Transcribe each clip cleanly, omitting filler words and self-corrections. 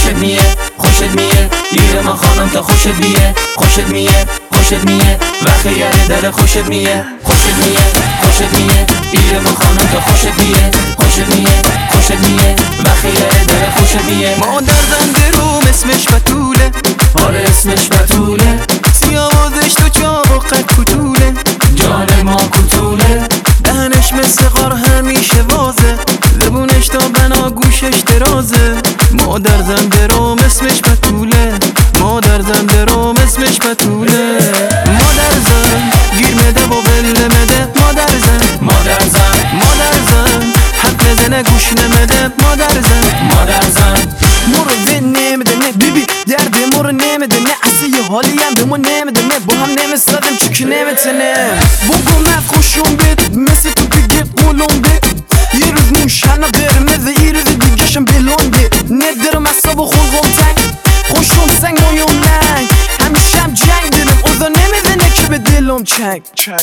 خوشت میه خوشت میه گیر ما خانم تا خوشت میه خوشت میه خوشت میه وقتی یعنی دل خوشت میه خوشت میه خوشت میه گیر ما خانم تا خوشت میه خوشت میه خوشت میه وقتی یعنی دل خوشت میه مادر زنده روم اسمش بتوله آره اسمش بتوله سیاوازش تو چاق و قد کتوله جان ما کتوله دهنش مثل غار همیشه وازه زبونش تا بنا گوشش درازه مادر زنده روم اسمش بتوله مادر زنده روم اسمش بتوله مادر زن گیر مده و بله مده مادر زن مادر زن مادر زن حرف نزنه گوش نمده مادر زن مادر زن مرو نمیده نه بیبی درد مرو نمیده نه اصلا یه حالی هم به ما نمیده نه با هم نمیستادم چکی نمیتنه بگو من خوشم بید مثل تو بگه قولم بید یه روز موشنه قرمزه یه روز دیگه شم بلونده ندارم اصاب و خلقم تنگ خوشم سنگ مایم لنگ همیشه هم جنگ دلم اوضا نمیزنه که به دلم چنگ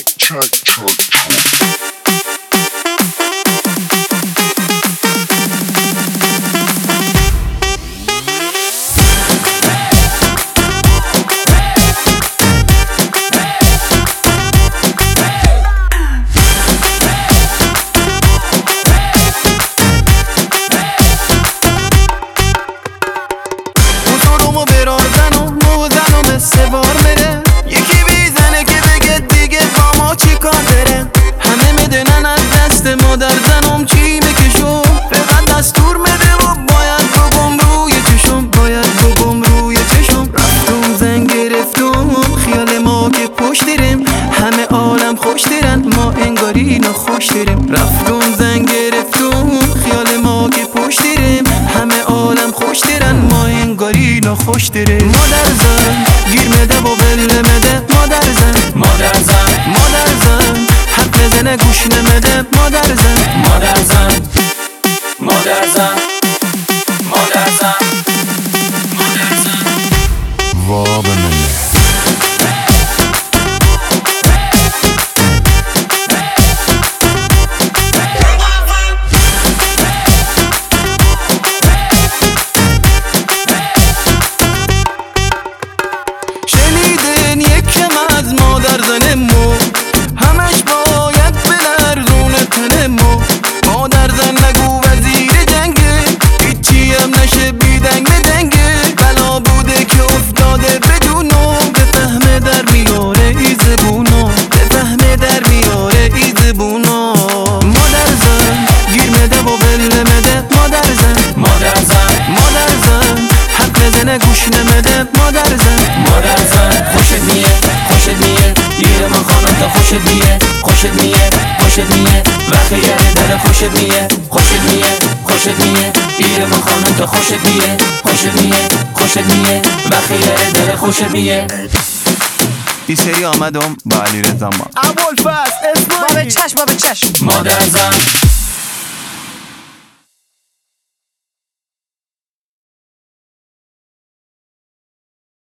سوار میره یکی بیزنه که بگه دیگه با ما چی کار داره همه میدونن از دست مادر زنم چی میکشم فقط دستور میده و باید بگم روی چشم باید بگم روی چشم رفتم زن گرفتم خیال ما که پشت داریم همه عالم خوش دارن ما انگاری نخوش داریم رفتم زن گرفتم خیال ما که پشت داریم همه عالم خوش دارن ما انگاری نخوش داریم مادر زن گیر مده و بله مده مادر زن مادر زن مادر زن حرف نزنه گوش نمده مادر زن مادر زن مادر زن مادر زن مادر زن شنیدین یکم از مادر زنمو همش باید بلرزونه تنمو مادر زن نگو وزیر جنگه هیچی هم نشه بیدنگ بدنگه بلا بوده که افتاده بدونو بفهمه در میاره ای زبونو بفهمه در میاره ای زبونو مادر زن گیر مده و بله مده مادر زن مادر زن مادر زن حرف نزنه گوش نمده مادر زن مادر زن خوشت میه خوشت میه گیر ما خانم تا خوشت میه خوشت میه خوشت میه وقتی یعنی دل خوشت میه خوشت میه خوشت میه گیر ما خانم تا خوشت میه خوشت میه خوشت میه وقتی یعنی دل خوشت میه این سری آمدم با علی رضا ما ابوالفضل اسماعیلی با به چشم مادر زن